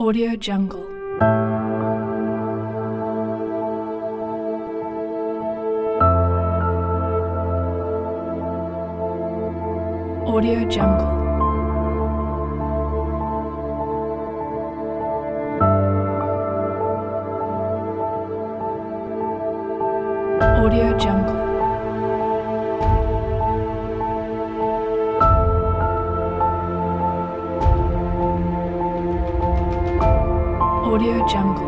Audio Jungle. Audio Jungle. Audio Jungle. Audio Jungle.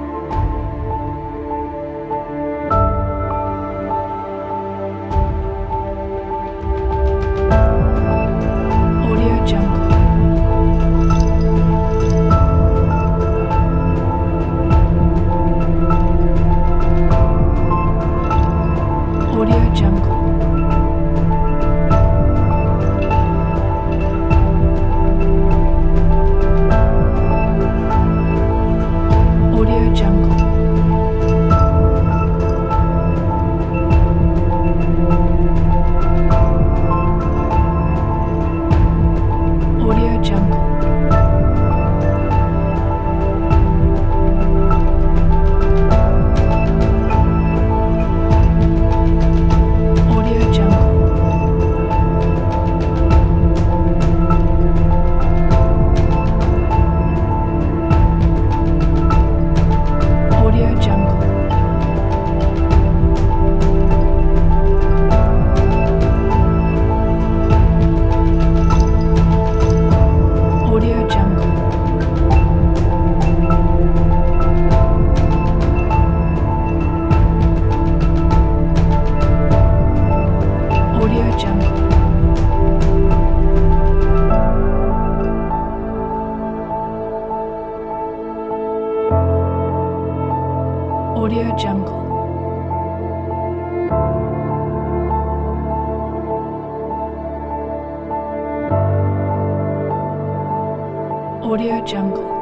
Audio Jungle. Audio Jungle. Audio Jungle. Audio Jungle. Audio Jungle. Audio Jungle. Audio Jungle. Audio Jungle. Audio Jungle. Audio Jungle.